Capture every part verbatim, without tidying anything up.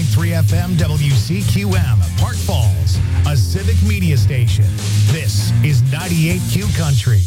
point three F M W C Q M, Park Falls, a civic media station. This is ninety-eight Q Country.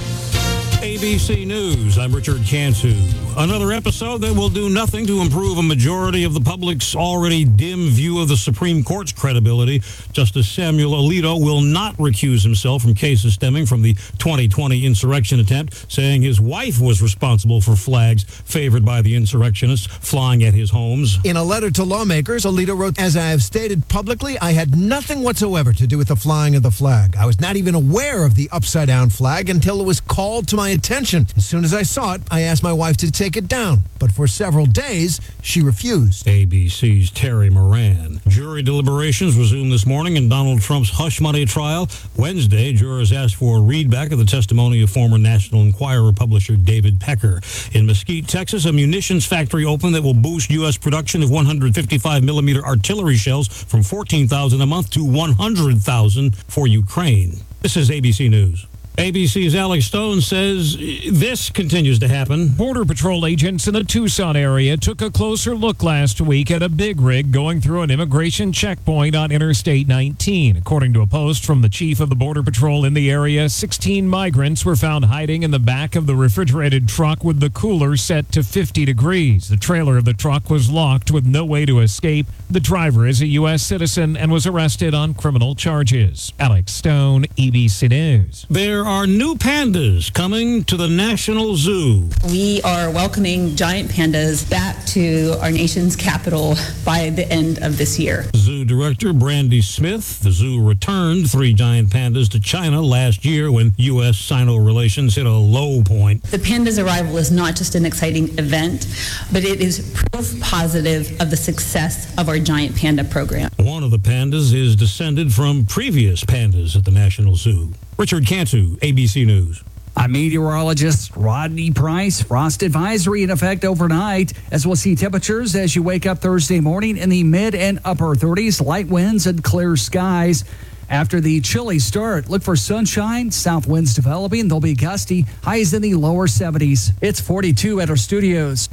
A B C News, I'm Richard Cantu. Another episode that will do nothing to improve a majority of the public's already dim view of the Supreme Court's credibility. Justice Samuel Alito will not recuse himself from cases stemming from the twenty twenty insurrection attempt, saying his wife was responsible for flags favored by the insurrectionists flying at his homes. In a letter to lawmakers, Alito wrote, "As I have stated publicly, I had nothing whatsoever to do with the flying of the flag. I was not even aware of the upside-down flag until it was called to my attention. As soon as I saw it, I asked my wife to take it down. But for several days, she refused." A B C's Terry Moran. Jury deliberations resumed this morning in Donald Trump's hush money trial. Wednesday, jurors asked for a readback of the testimony of former National Enquirer publisher David Pecker. In Mesquite, Texas, a munitions factory opened that will boost U S production of one hundred fifty-five millimeter artillery shells from fourteen thousand a month to one hundred thousand for Ukraine. This is A B C News. A B C's Alex Stone says this continues to happen. Border Patrol agents in the Tucson area took a closer look last week at a big rig going through an immigration checkpoint on Interstate nineteen. According to a post from the chief of the Border Patrol in the area, sixteen migrants were found hiding in the back of the refrigerated truck with the cooler set to fifty degrees. The trailer of the truck was locked with no way to escape. The driver is a U S citizen and was arrested on criminal charges. Alex Stone, A B C News. There are new pandas coming to the National Zoo. We are welcoming giant pandas back to our nation's capital by the end of this year. Zoo Director Brandy Smith. The zoo returned three giant pandas to China last year when U S Sino relations hit a low point. The panda's arrival is not just an exciting event, but it is proof positive of the success of our giant panda program. One of the pandas is descended from previous pandas at the National Zoo. Richard Cantu, A B C News. I'm meteorologist Rodney Price. Frost advisory in effect overnight, as we'll see temperatures as you wake up Thursday morning in the mid and upper thirties, light winds and clear skies. After the chilly start, look for sunshine, south winds developing. They'll be gusty, highs in the lower seventies. It's forty-two at our studios.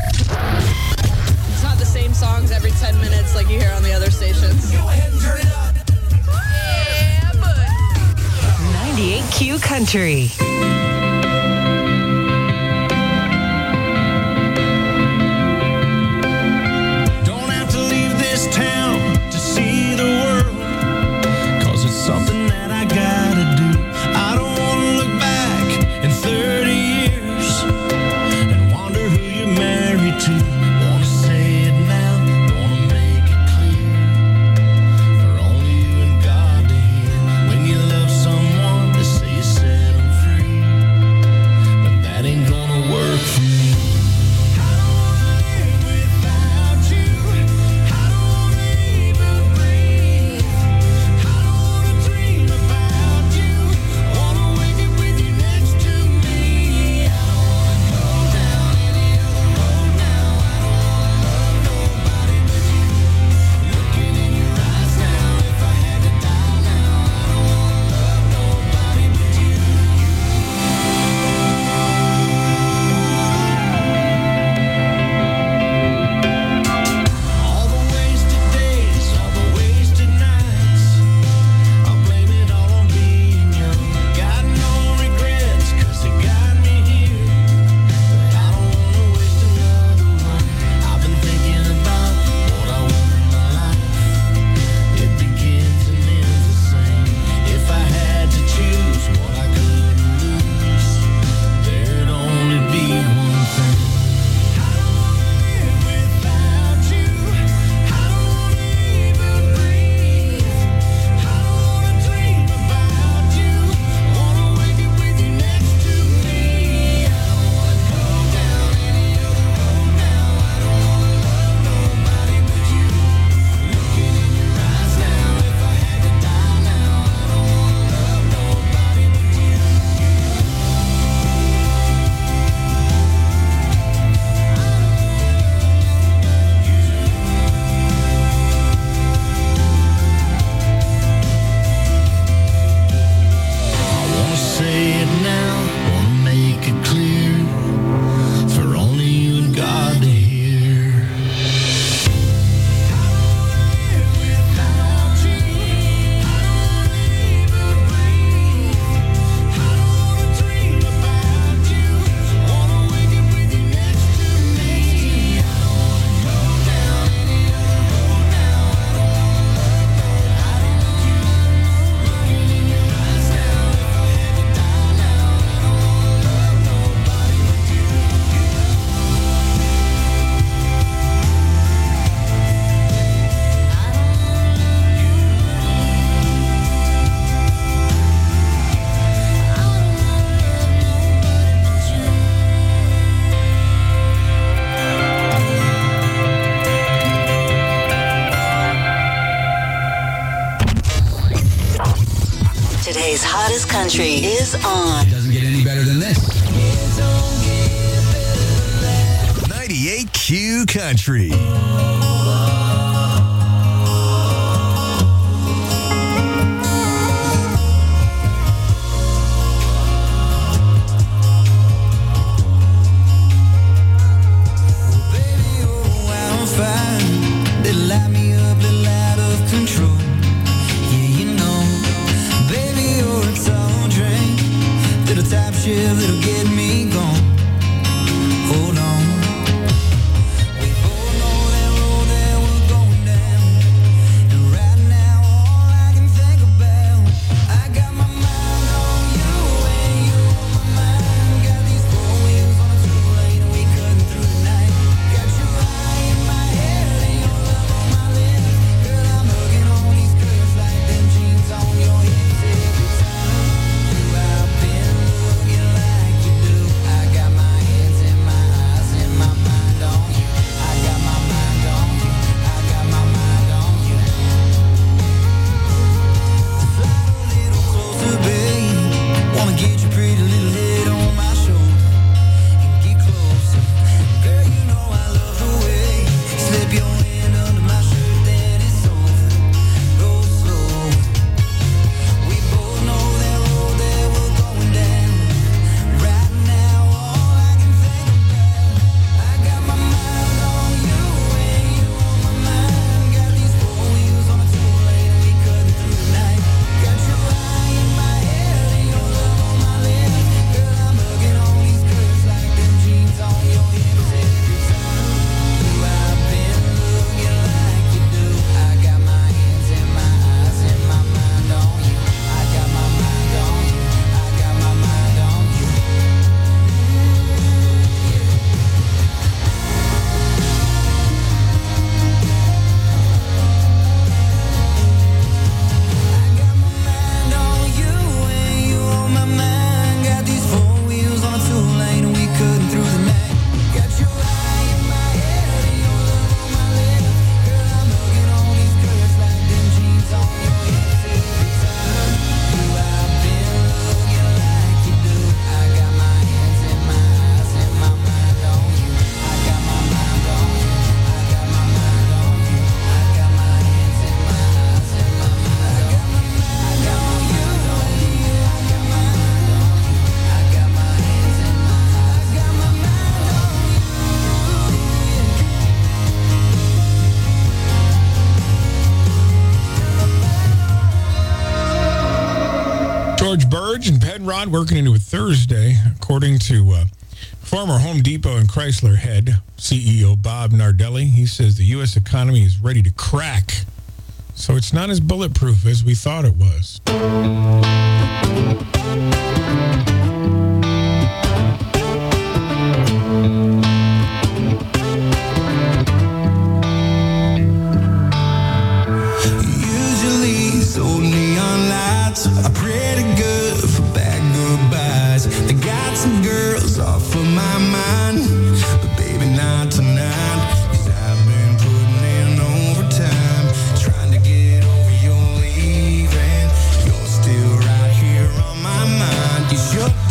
It's not the same songs every ten minutes like you hear on the other stations. Go ahead and turn it up. ninety-eight Q Country. Don't have to leave this town to see the world, 'cause it's something that I gotta do. I don't want to look back in thirty years and wonder who you're married to. Want to say it now, want to make it clear for only you and God to hear. When you love someone, they say you set them free. Country is on. It doesn't get any better than this. ninety-eight Q Country. They light me up, little out of control. Yeah, you know, baby, you're a tall drink, little top shelf that'll get me gone. Hold on, we both know that road that we're going down, and right now all I can think about, I got my mind on you and you on my mind. Got these four wheels on a two lane and we cutting through the night. Got your eye in my head and your love on my lips. Girl, I'm hugging on these curves like them jeans on your hips. Every time you out been looking like you do, I got my hands in my eyes and my mind on you. I got my mind on you. I got my mind on you. Slide a little closer, babe. Wanna get your pretty little head on my shoulder and get closer. Girl, you know I love the way you slip your hand under my shirt, then it's over. Go slow. We both know that road that we're going down. Right now, all I can think about, I got my mind on you and you on my mind. Got these four wheels on a two lane and we cutting through the night. Got your eye in my head and your love on my lips. Girl, I'm hugging on these curves like them jeans on your hips. Every time you out been looking like you do, I got my hands in my eyes and my mind on you. I got my mind on you. I got my mind on you. I got my mind on you and you on my mind. Got these four wheels on a two lane and we cutting through the night. Got your eye in my head and your love on my lips. Girl, I'm hugging on these curves like them jeans on your hips. Every time you out been looking like you do, I got my hands in my eyes and my mind on you. I got my mind on you. I got my mind on you. I got my hands in my eyes and my mind on you. I got my mind on you. I got my mind on you. I got my hands in my eyes. I got my mind on you. George Burge and Penrod working into a Thursday, according to uh, former Home Depot and Chrysler head, C E O Bob Nardelli. He says the U S economy is ready to crack. So it's not as bulletproof as we thought it was. Usually so neon lights are pretty good for bad goodbyes. They got some girls off of my mind, but baby not tonight. 'Cause I've been putting in overtime, trying to get over your leaving. You're still right here on my mind. You shook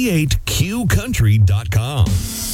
ninety-eight Q country dot com.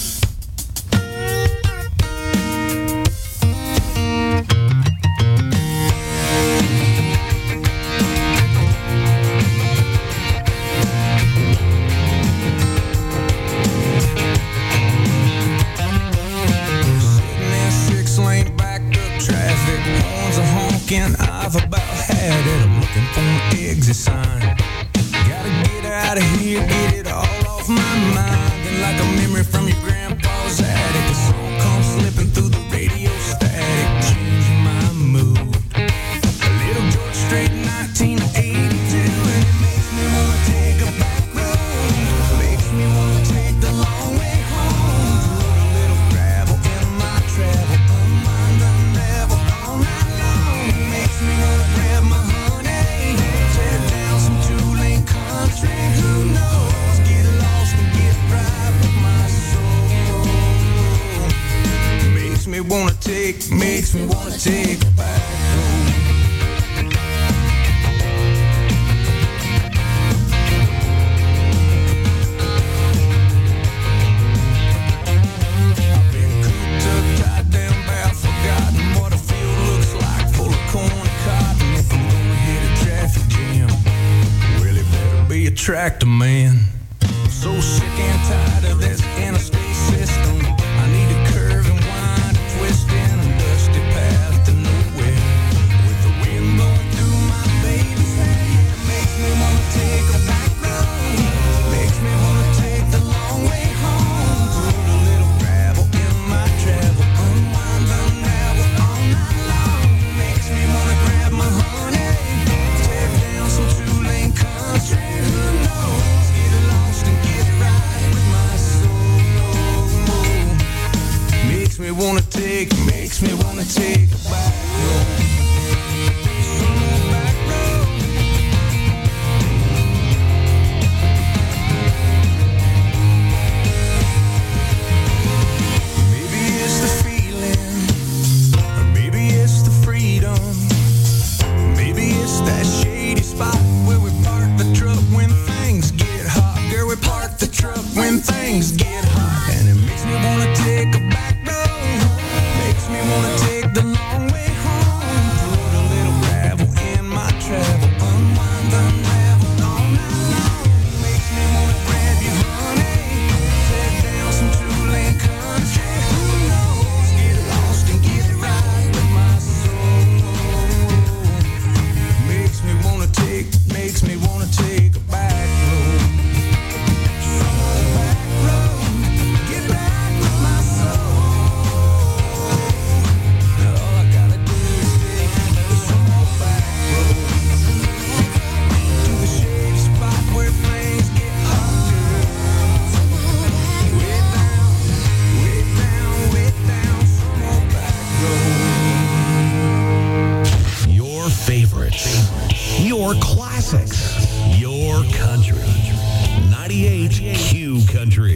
I've about had it. I'm looking for an exit sign. Gotta get out of here, get it all off my mind. And like a memory from your grandpa's attic, the song comes slipping through the radio static, changing my mood. A little George Strait, nineteen eighty-two, and it makes me wanna take a back road. Makes me wanna take the long way home. Put a little gravel in my travel, unwind, unravel all night long. Makes me wanna grab my honey, tear down some two-lane country. Who knows? Get lost and get right with my soul. Makes me wanna take, makes me wanna take a back road. I've been cooped up, tied down, bad, forgotten what a field looks like, full of corn and cotton. If I'm gonna hit a traffic jam, well, it better be a tractor man. I'm so sick and tired of this interstate system. I need a curve and wind, a twist in a dusty path to nowhere. With the wind blowing through my baby's hair, it makes me wanna take a back road. Makes me wanna take the long way home. Put a little gravel in my travel, unwind, unravel all night long. Makes me wanna grab my honey, tear down some two-lane country. Who knows? Get lost and get right with my soul. Makes me wanna take, makes me wanna take a back road. Some more back road. Maybe it's the feeling, or maybe it's the freedom. Maybe it's that shady spot where we park the truck when things get hot. Girl, we park the truck when things get hot. And it makes me wanna take a back road. Makes me wanna take the long way home. Put a little gravel in my travel, unwind, unravel all night long. Makes me wanna grab you, honey, tear down some two-lane country. Who knows? Get lost and get right with my soul. Makes me wanna take, makes me wanna take a back road. Some more back road. Get back with my soul. Now all I gotta do is take some more back road. To the shady spot where things get hotter. Way down, way down, way down. Some more back road. Your favorites, your classics, your country. ninety-eight Q Country.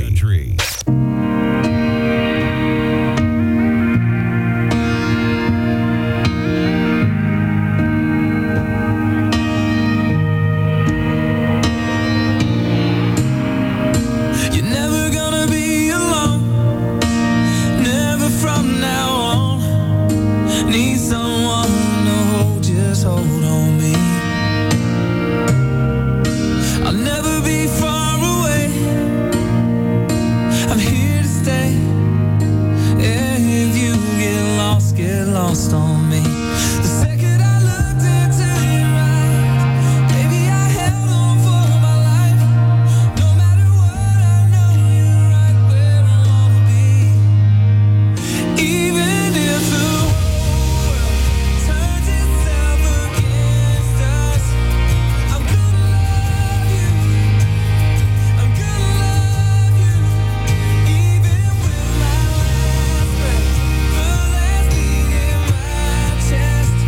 You're never gonna be alone. Never from now on. Need someone to hold, just hold on me. I'll never be far away. I'm here to stay. If you get lost, get lost on me. The second I looked into your eyes, baby, I held on for my life. No matter what, I know you're right where I wanna be. Even if the world turns itself against us, I'm gonna love you. I'm gonna love you. Even with my last breath, the last beat in my chest.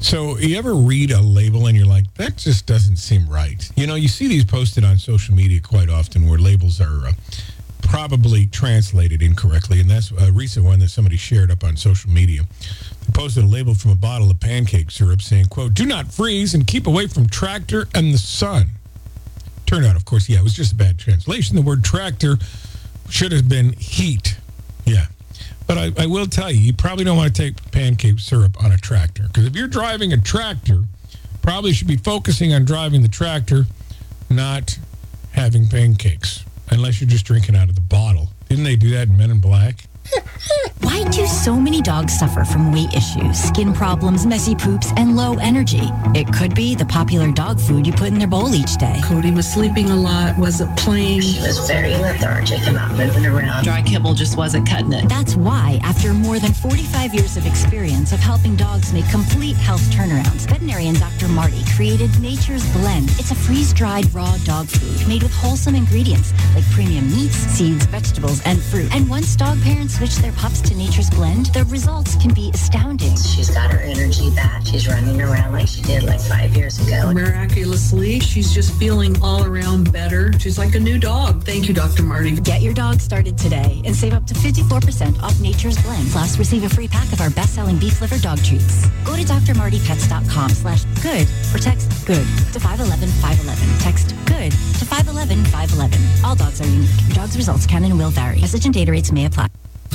So you ever read a label and you're like, that just doesn't seem right? You know, you see these posted on social media quite often where labels are uh, probably translated incorrectly. And that's a recent one that somebody shared up on social media. They posted a label from a bottle of pancake syrup saying, quote, do not freeze and keep away from tractor and the sun. Turned out, of course, yeah, it was just a bad translation. The word tractor should have been heat. Yeah. But I, I will tell you, you probably don't want to take pancake syrup on a tractor. Because if you're driving a tractor, probably should be focusing on driving the tractor, not having pancakes. Unless you're just drinking out of the bottle. Didn't they do that in Men in Black? Why do so many dogs suffer from weight issues, skin problems, messy poops, and low energy? It could be the popular dog food you put in their bowl each day. Cody was sleeping a lot, wasn't playing. She was very lethargic and not moving around. Dry kibble just wasn't cutting it. That's why, after more than forty-five years of experience of helping dogs make complete health turnarounds, veterinarian Doctor Marty created Nature's Blend. It's a freeze-dried raw dog food made with wholesome ingredients like premium meats, seeds, vegetables, and fruit. And once dog parents switch their pups to Nature's Blend, the results can be astounding. She's got her energy back. She's running around like she did like five years ago. Miraculously, she's just feeling all around better. She's like a new dog. Thank you, Doctor Marty. Get your dog started today and save up to fifty-four percent off Nature's Blend. Plus, receive a free pack of our best-selling beef liver dog treats. Go to d r marty pets dot com slash good or text good to five one one five one one. Text good to five one one five one one. All dogs are unique. Your dog's results can and will vary. Message and data rates may apply.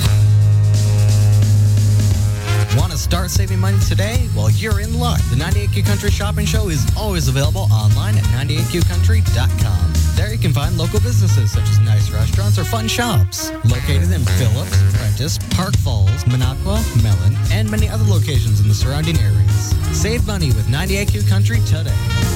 Want to start saving money today? Well, you're in luck. The ninety-eight Q Country Shopping Show is always available online at ninety-eight q country dot com. There you can find local businesses such as nice restaurants or fun shops. Located in Phillips, Prentice, Park Falls, Minocqua, Mellon, and many other locations in the surrounding areas. Save money with ninety-eight Q Country today.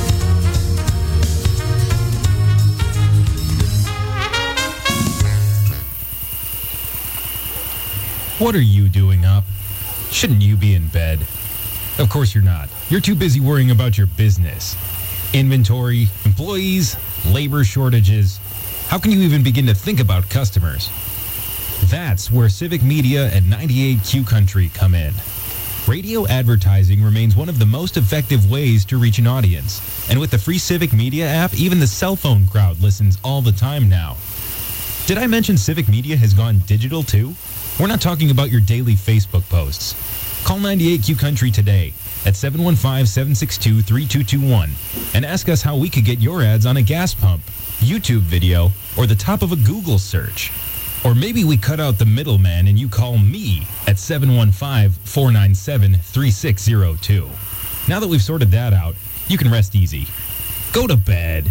What are you doing up? Shouldn't you be in bed? Of course you're not. You're too busy worrying about your business. Inventory, employees, labor shortages. How can you even begin to think about customers? That's where Civic Media and ninety-eight Q Country come in. Radio advertising remains one of the most effective ways to reach an audience. And with the free Civic Media app, even the cell phone crowd listens all the time now. Did I mention Civic Media has gone digital too? We're not talking about your daily Facebook posts. Call ninety-eight Q Country today at seven one five, seven six two, three two two one and ask us how we could get your ads on a gas pump, YouTube video, or the top of a Google search. Or maybe we cut out the middleman and you call me at seven one five, four nine seven, three six zero two. Now that we've sorted that out, you can rest easy. Go to bed.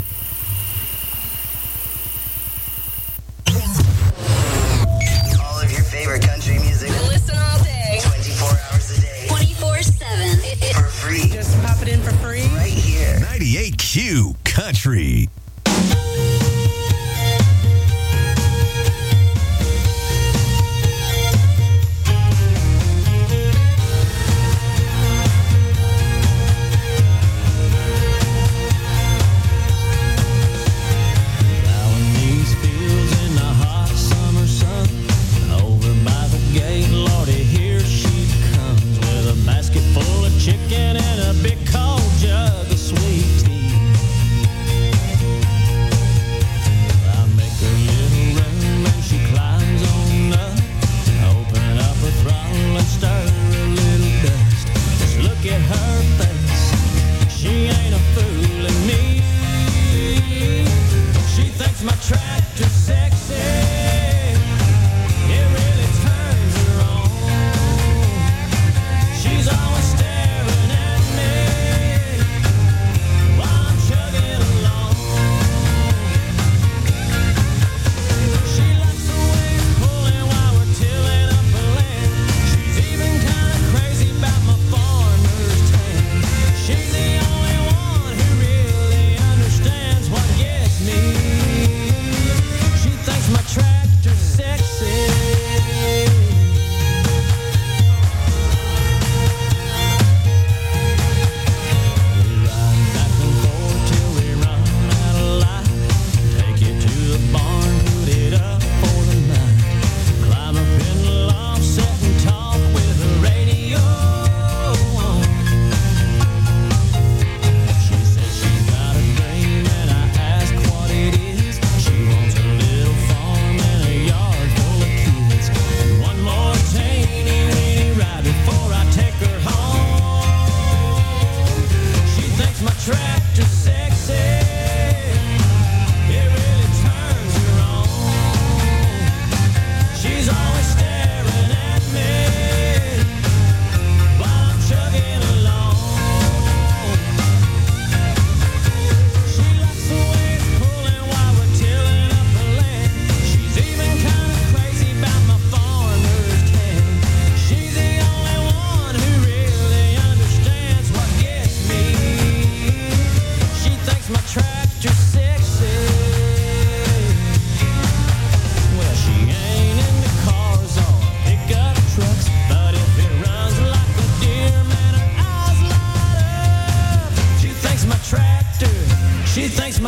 All of your favorite country music. Listen all day. twenty-four hours a day. twenty-four seven. For free. Just pop it in for free. Right here. ninety-eight Q Country.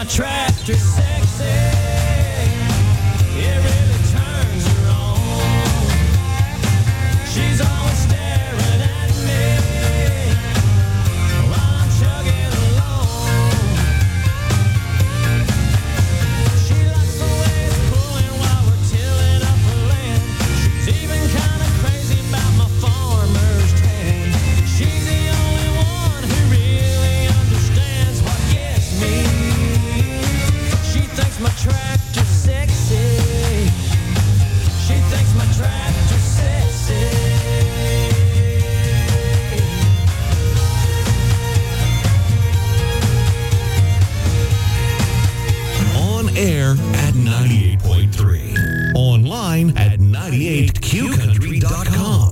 tractor sexy. It really turns her on. She's always staring at me while I'm chugging along. She likes the way it's pulling while we're tilling up her land. She's even kind of crazy about my farmer's tan. She's the only one who really understands what gets me. She thinks my tractor sexy. She thinks my tractor sexy. On air at ninety-eight point three. Online at ninety-eight q country dot com.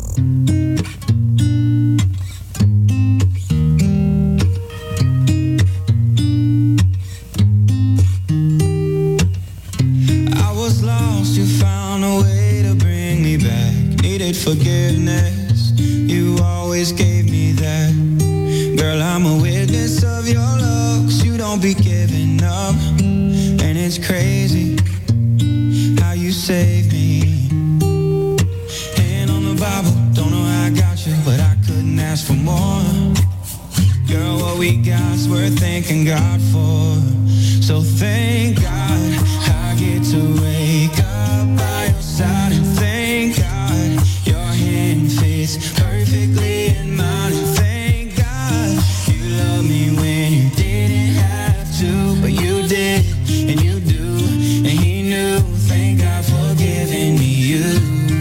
I was lost, you found a way to bring me back. Needed forgiveness, you always gave me that. Girl, I'm a witness of your love, 'cause you don't be giving up. And it's crazy how you saved me. Hand on the Bible, don't know how I got you, but I couldn't ask for more. Girl, what we got's worth thanking God for. So thank God I get to wake up by your side, and thank God your hand fits perfectly in mine, and thank God you love me when you didn't have to, but you did, and you do, and he knew. Thank God for giving me you.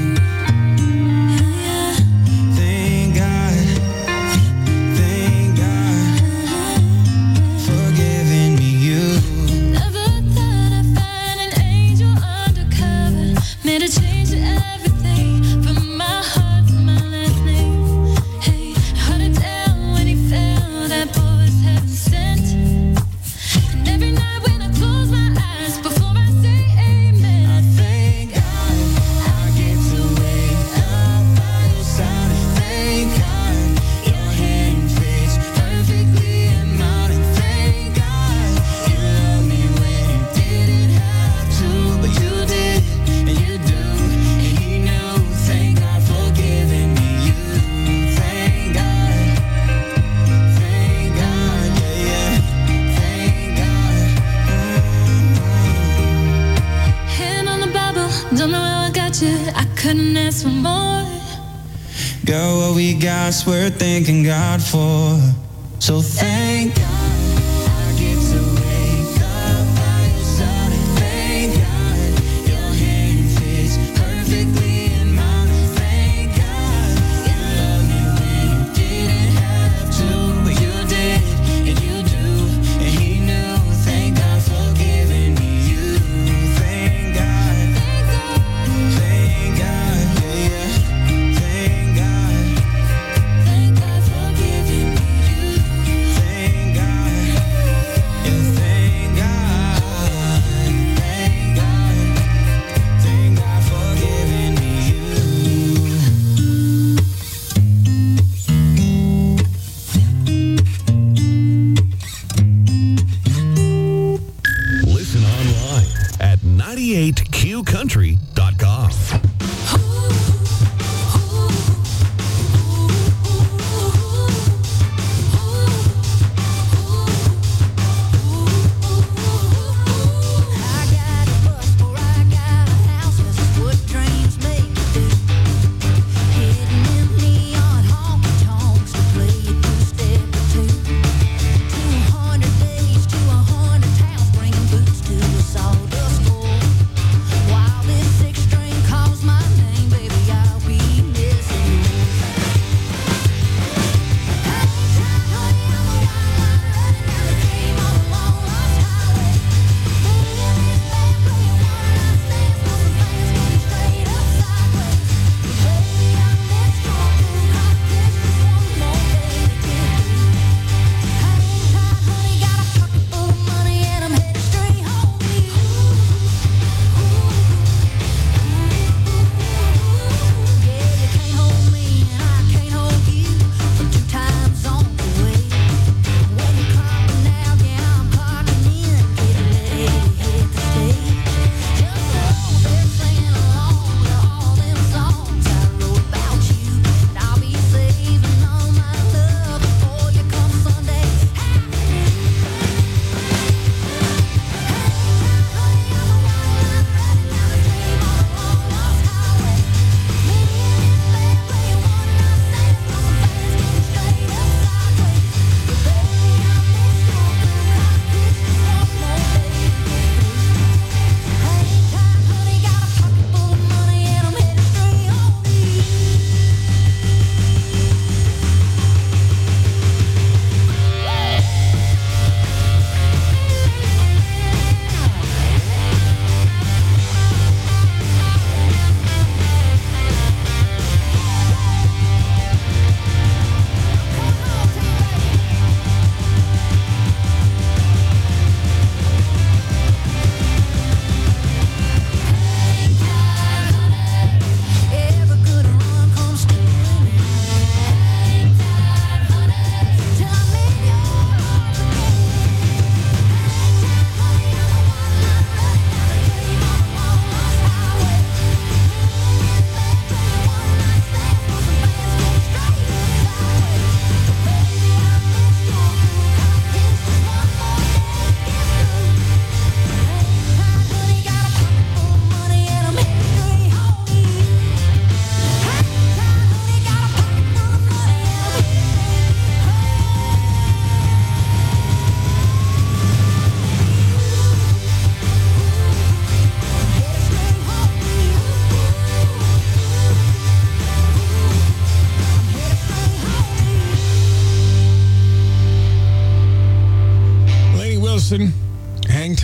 Thank God, thank God for giving me you. Never thought I'd find an angel undercover. Made a change to everything from my heart to my last name. Hey, heard it down when he fell. That boy was heaven sent. And every night when I close my eyes before I say amen, I thank God I get to wake up by your side, and thank God your hand fits perfectly in mine, and thank God you love me when you didn't have to, but you did, and you do, and he knew. Thank God for giving me you. Thank God, thank God, yeah, yeah, thank God. hand on the Bible, don't know how I got you. I couldn't ask for more. Girl, what we got's worth thanking God for. So thank God I get to wake up by your side, and thank God your hand fits perfectly in mine, and thank God you love me when you didn't have to, but you did, and you do, and he knew. Thank God for giving me you. Thank God, thank God, yeah, yeah. Thank God, thank God for giving me you. Thank God.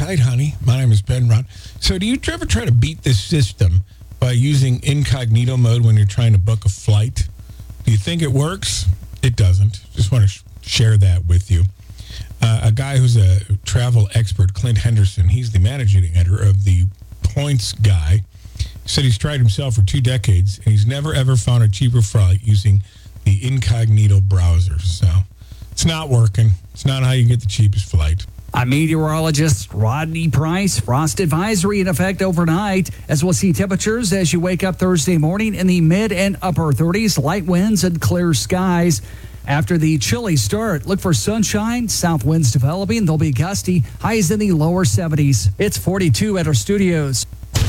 night, honey. My name is Ben Ron. So do you ever try to beat this system by using incognito mode when you're trying to book a flight? Do you think it works? It doesn't. Just want to sh- share that with you. Uh, a guy who's a travel expert, Clint Henderson, he's the managing editor of the Points Guy, said he's tried himself for two decades, and he's never, ever found a cheaper flight using the incognito browser. So it's not working. It's not how you get the cheapest flight. I'm meteorologist Rodney Price. Frost advisory in effect overnight, as we'll see temperatures as you wake up Thursday morning in the mid and upper thirties, light winds and clear skies. After the chilly start, look for sunshine, south winds developing. They'll be gusty, highs in the lower seventies. It's forty-two at our studios.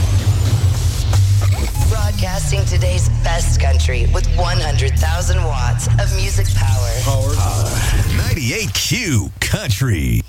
Broadcasting today's best country with one hundred thousand watts of music power. Power. Uh, ninety-eight Q Country.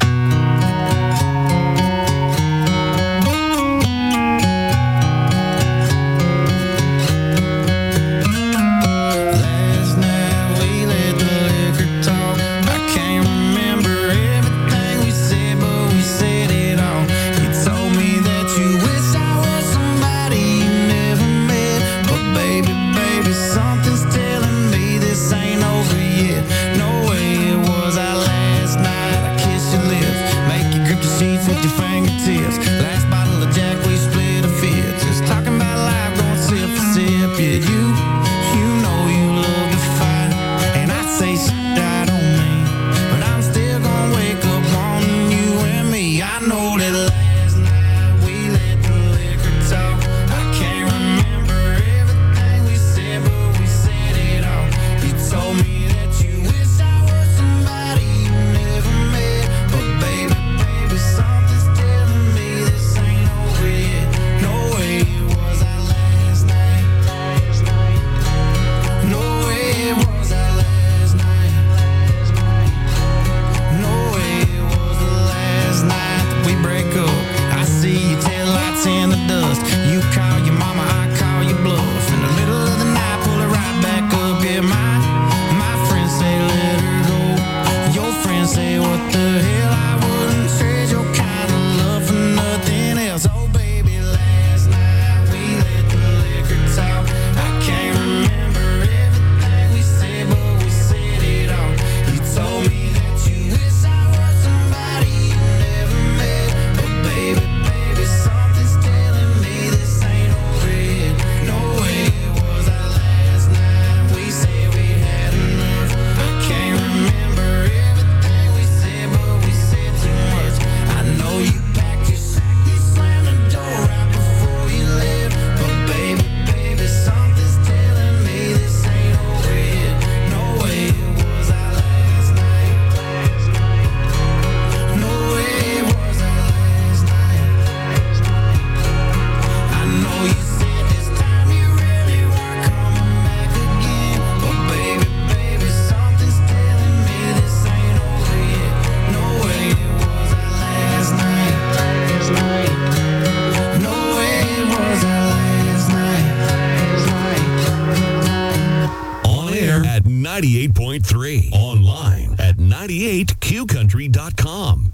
ninety-eight point three. Online at ninety-eight Q country dot com.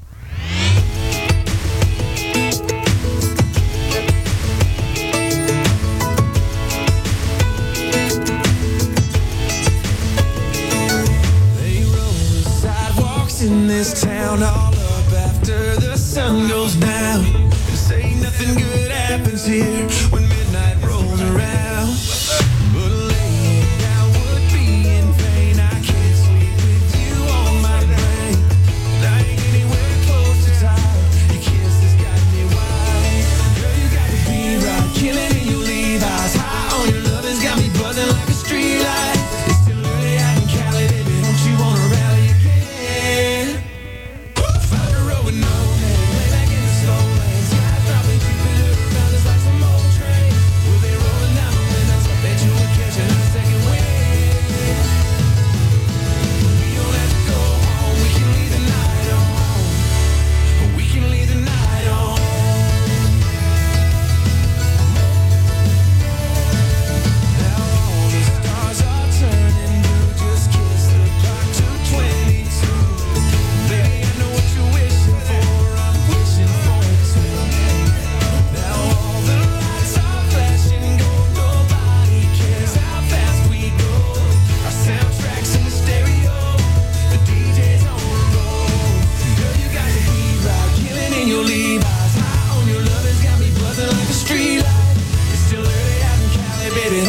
They roll the sidewalks in this town all up after the sun goes down. And say nothing good happens here when midnight rolls around. But laying down would be in vain. I can't sleep with you on my brain. And I ain't anywhere close to tired. Your kiss has got me wild. Girl, you got me beat right, killing in your Levi's. High on your love has got me buzzing like a street light. It's still early out in Cali, baby. Don't you wanna rally again? Find a road with no name, way back in the slow lanes. Sky dropping, keeping it around us like some more.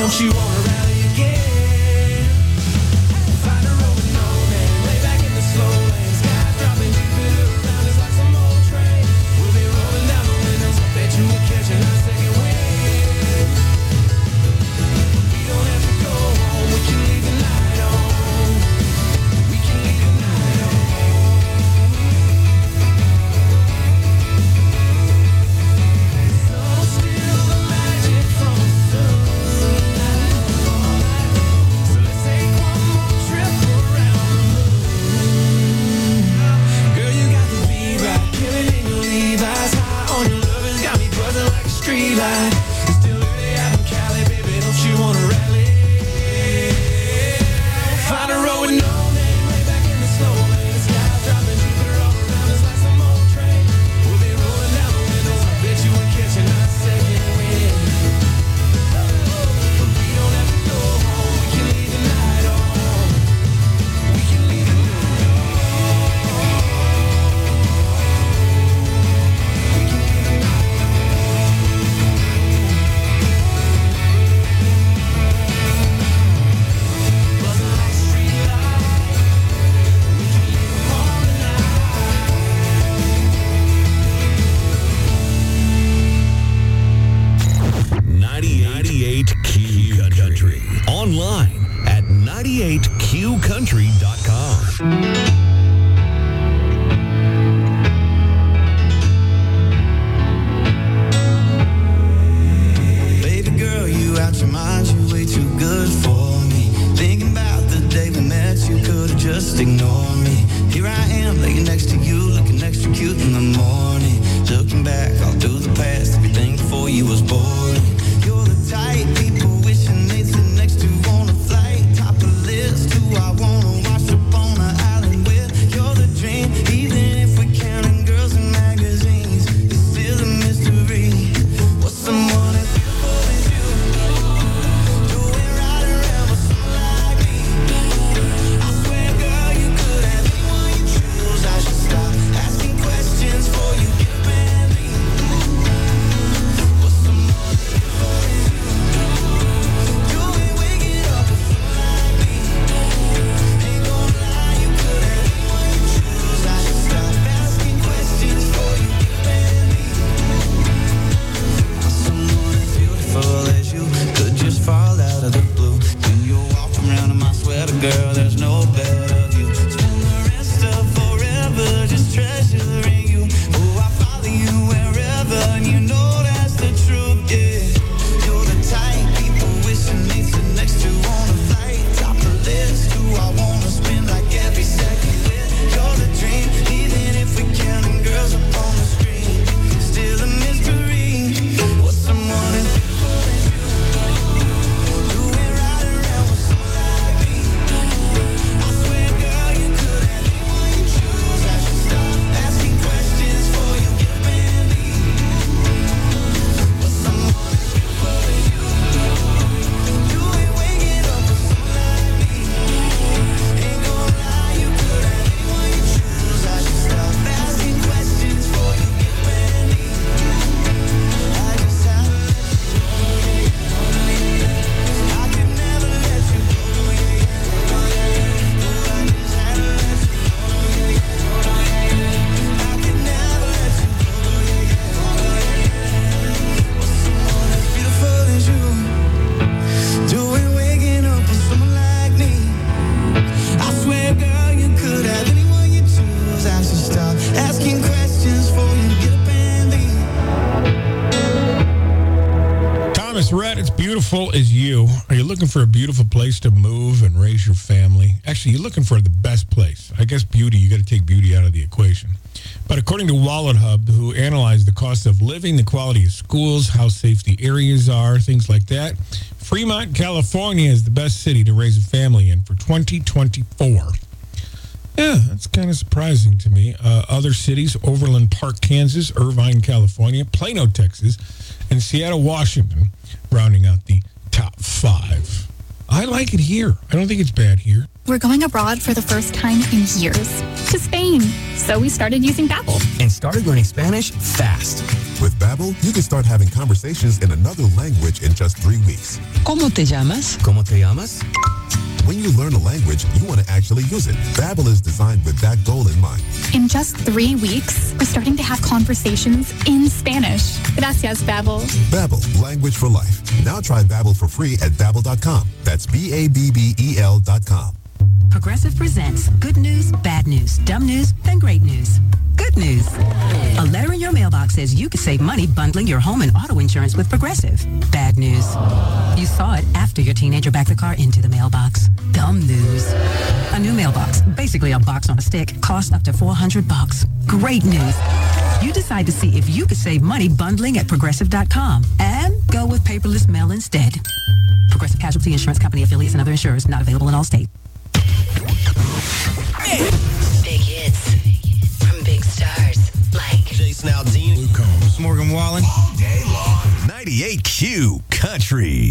don't you wanna rally again? Find a road with no name, lay back in the slow lane, skies dropping, Jupiter around us like some old train. We'll be rolling down the windows, bet you we're catching a second wind. We don't have to go home, we can leave the night on. We can leave the night on. Streetlight. It's still early out in Cali, baby, don't you wanna rally? Find a road with no name, lay back in the slow lane, the sky's dropping, Jupiter all around us like some old train. We'll be rolling down the windows, I bet you we're catching a second wind. But we don't have to go home, we can leave the night on. We can leave the night on. We can leave the night on. ninety-eight Q Country. Online at ninety-eight Q country dot com. Baby girl, you out your mind, you way too good for me. Thinking about the day we met, you could've just ignored me. Here I am, laying next to you, looking extra cute in the morning. Looking back all through the past, everything before you was boring. You're the type people wishing they'd sit next to on a flight. Top of the list, who I wanna wash up on an island with. You're the dream, even if we're counting girls in magazines. It's still a mystery. What's someone as beautiful as you doing right around with someone like me? I swear, girl, you could have anyone you choose. I should stop asking questions before you get up and leave. What's someone as beautiful as you doing, waking up with someone like me? Ain't gonna lie, you could have anyone you choose. I should stop asking questions before you get up and leave. Someone as beautiful as you could just fall out of the blue. Do you walk around in my sweater, girl? There's no better view. Spend the rest of forever just treasuring you. Oh, I follow you wherever, and you know that's the truth, yeah. You're the type people wishing they sit next to on a flight. Top the list, who I wanna spend like every second with. You're the dream, even if we're counting girls up on the screen. Still a mystery. What's someone as beautiful as you doing right around with someone like me? I swear, girl, you could have anyone you choose. I should stop asking questions before you get up and leave. What's someone as beautiful as you doing, waking up with someone like me? Ain't gonna lie, you could have anyone you choose. I should stop asking questions before you get up and leave. I just had to let you go, yeah, yeah. I could never let you go, yeah, yeah. Oh, I just had to let you go, yeah, yeah. I could never let you go, yeah, yeah. What's someone as beautiful as you doing, waking up with someone like me? I swear, girl, you could have anyone you choose. I should stop asking questions before you get up and leave. Thomas Rhett, it's beautiful as you. Are you looking for a beautiful place to move and raise your family? Actually, you're looking for the best place. I guess beauty, you got to take beauty out of the equation. But according to Wallet Hub, who analyzed the cost of living, the quality of schools, how safe the areas are, things like that, Fremont, California is the best city to raise a family in for twenty twenty-four. Yeah, that's kind of surprising to me. Uh, other cities, Overland Park, Kansas, Irvine, California, Plano, Texas, and Seattle, Washington, rounding out the top five. I like it here. I don't think it's bad here. We're going abroad for the first time in years, to Spain. So we started using Babbel. And started learning Spanish fast. With Babbel, you can start having conversations in another language in just three weeks. ¿Cómo te llamas? ¿Cómo te llamas? When you learn a language, you want to actually use it. Babbel is designed with that goal in mind. In just three weeks, we're starting to have conversations in Spanish. Gracias, Babbel. Babbel, language for life. Now try Babbel for free at babbel dot com. That's B A B B E L dot com. Progressive presents good news, bad news, dumb news, and great news. Good news. A letter in your mailbox says you could save money bundling your home and auto insurance with Progressive. Bad news. You saw it after your teenager backed the car into the mailbox. Dumb news. A new mailbox, basically a box on a stick, costs up to four hundred bucks. Great news. You decide to see if you could save money bundling at progressive dot com and go with paperless mail instead. Progressive Casualty Insurance Company affiliates and other insurers not available in all states. Big hits from big stars like Jason Aldean, Luke Combs, Morgan Wallen. All day long. ninety-eight Q Country.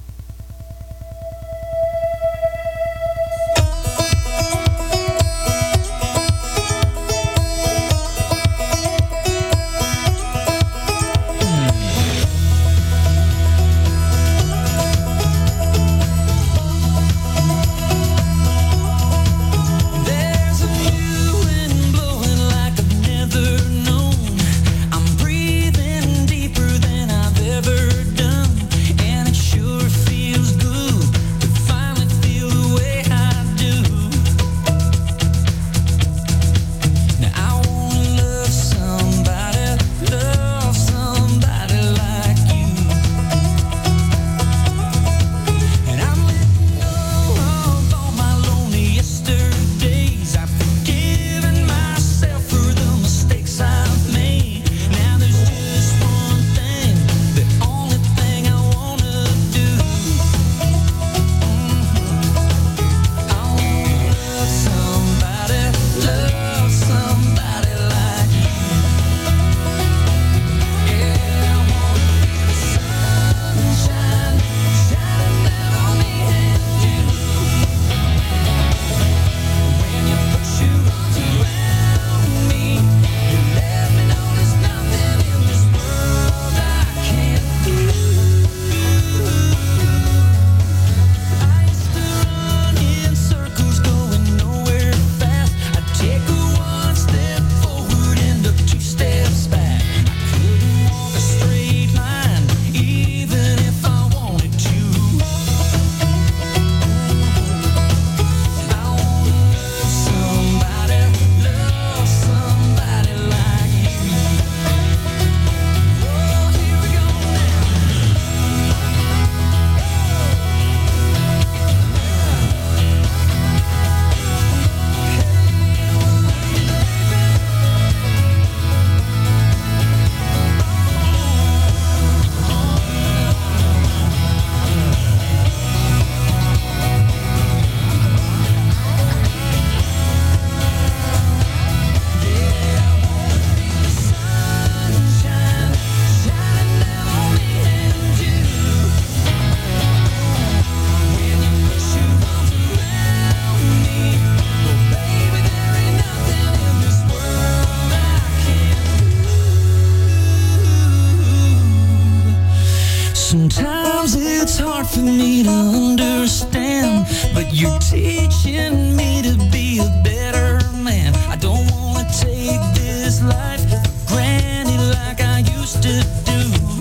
Sometimes it's hard for me to understand, but you're teaching me to be a better man. I don't want to take this life for granted like I used to do.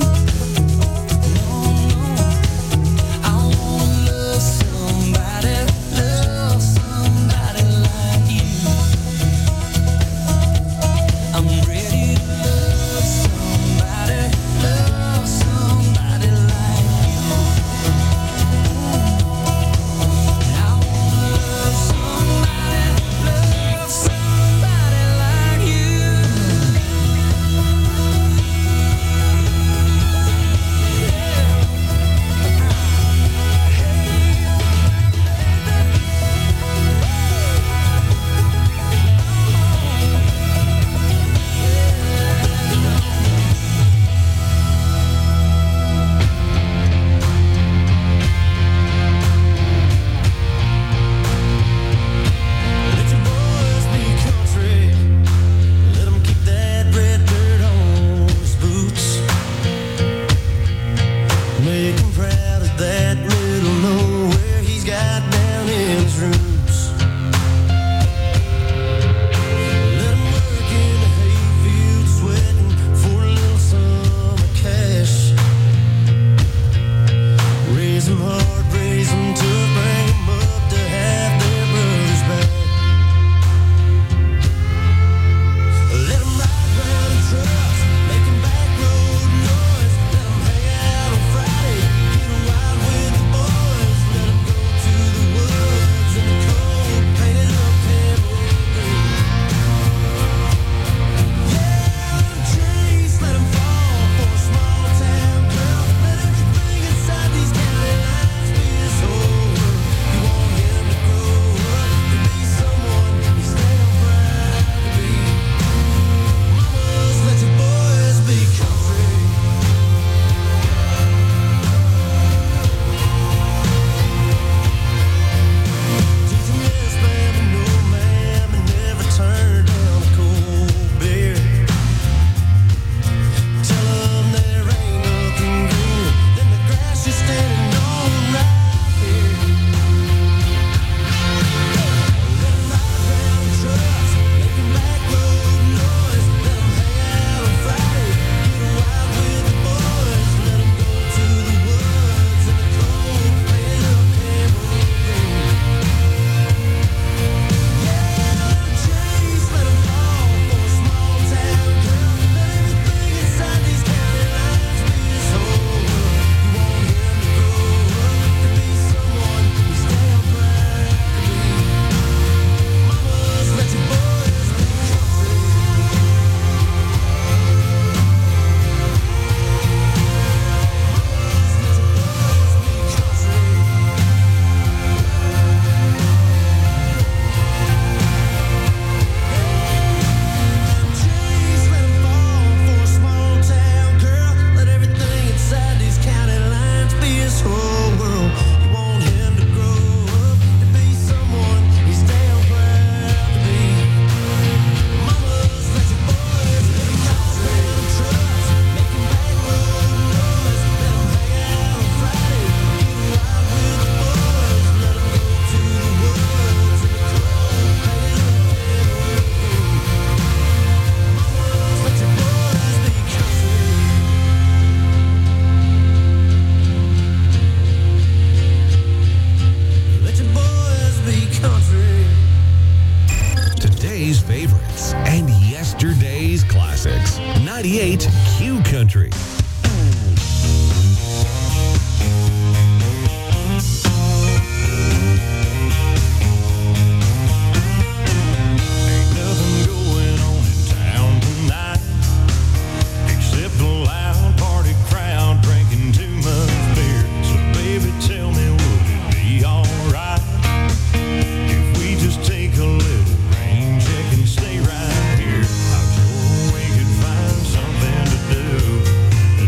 No, no. I want to love somebody, love somebody like you. I'm ready to love somebody, love somebody like you. I want to love somebody. ninety-eight Q Country. Stay right here. I'm sure we could find something to do.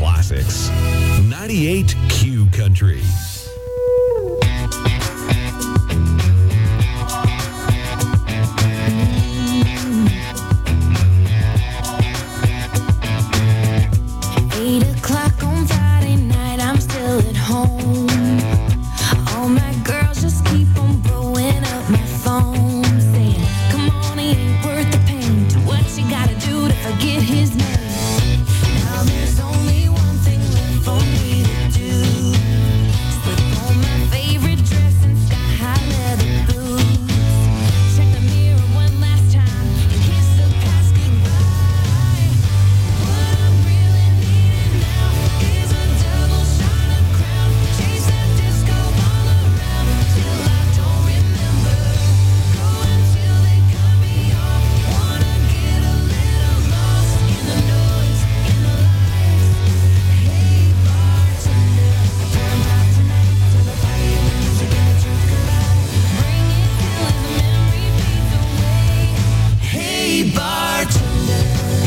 classics. ninety-eight Q Country. Eight o'clock on Friday night, I'm still at home. All my girls just keep on blowing up my phone, saying, come on, he ain't worth the pain. Do what you gotta do to forget his name. Now there's only one thing left for me to do. Slip on my favorite dress and sky-high leather boots. Check the mirror one last time and kiss the past goodbye. What I'm really needing now is a double shot of Crown. Chase that disco ball around till I don't remember. Go until they cut me off. Wanna get a little lost in the noise, in the lights. Hey bartender, pour 'em out tonight till the party and the music and the truth collide. Bring it till as the memory fades away. Hey bartender.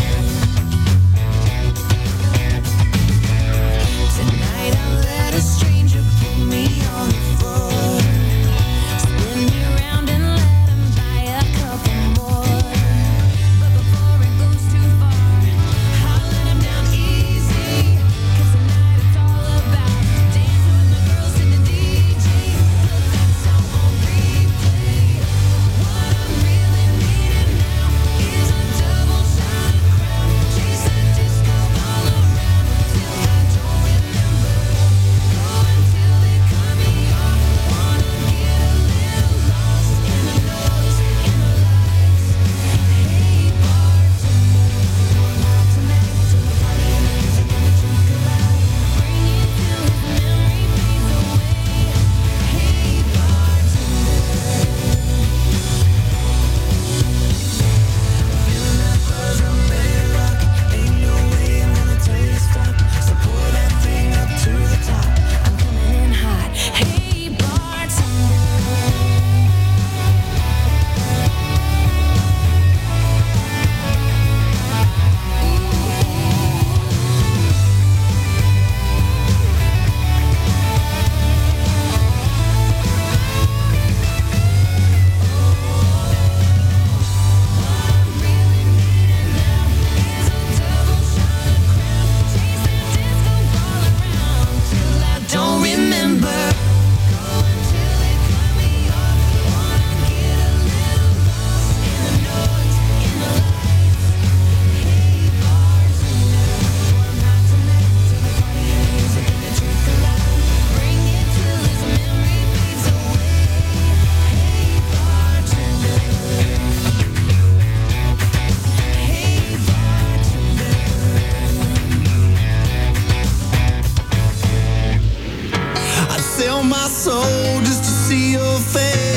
Tonight I'll let a stranger put me on the floor. Spin me around and let him buy a couple more. But before it goes too far, I'll let him down easy. 'Cause tonight it's all about dancing with my girls to the D J. Put that song on replay. What I'm really needing now is a double shot of Crown. Chase that disco ball around till I don't remember. Go until they cut me off. Wanna get a little lost in the noise, in the lights. Hey bartender, pour 'em out tonight till the party and the music and the truth collide. Bring it till his memory fades away. Hey bartender. Feeling that buzz, I'm ready to rock. Ain't no way I'm gonna tell you to stop. So pour that thing up to the top. I'm coming in hot. Hey bartender. Don't remember. Go until they cut me off. Wanna get a little lost in the noise, in the lights. Hey bartender, pour 'em out tonight till the party and the music and the truth collide. Bring it till his memory fades away. Hey bartender. Hey bartender. I'd sell my soul just to see your face.